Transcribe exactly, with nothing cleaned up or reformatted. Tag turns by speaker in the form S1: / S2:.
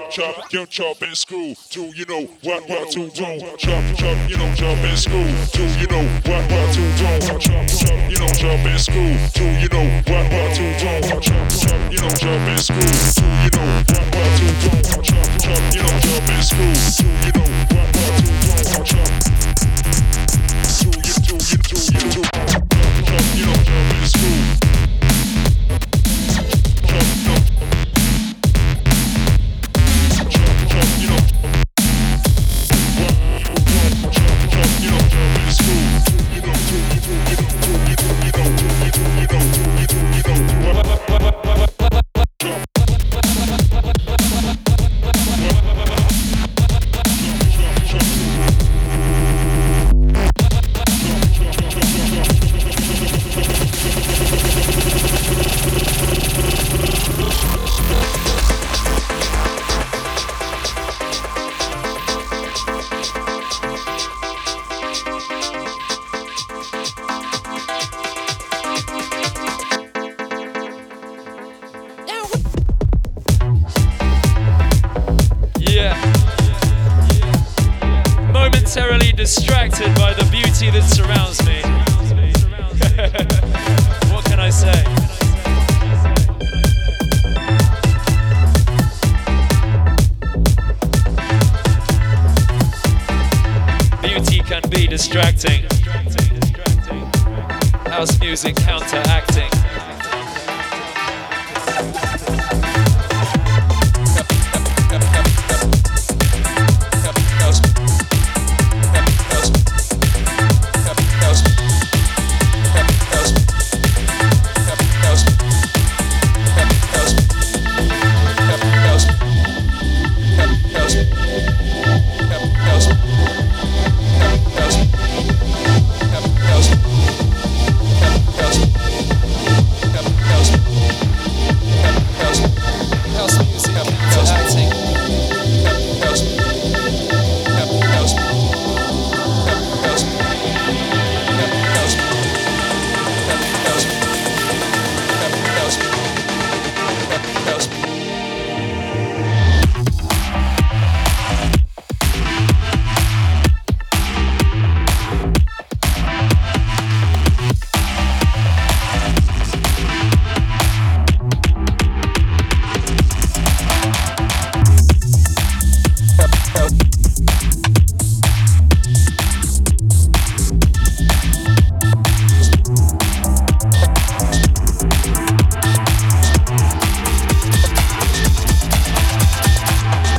S1: chop, you chop and screw. To you know what what to do. Chop, chop, you know chop and screw. To you know what what to do. Chop, chop, you know chop and screw. To you know what what to do. Chop, chop, you know chop and screw. To you know what what to do. Chop, chop, you know chop and screw. To you know what what to do. Chop. To you, to you, to you, to chop, you know chop and screw.
S2: Distracted by the beauty that surrounds me. What can I say? Beauty can be distracting. House music counteracting.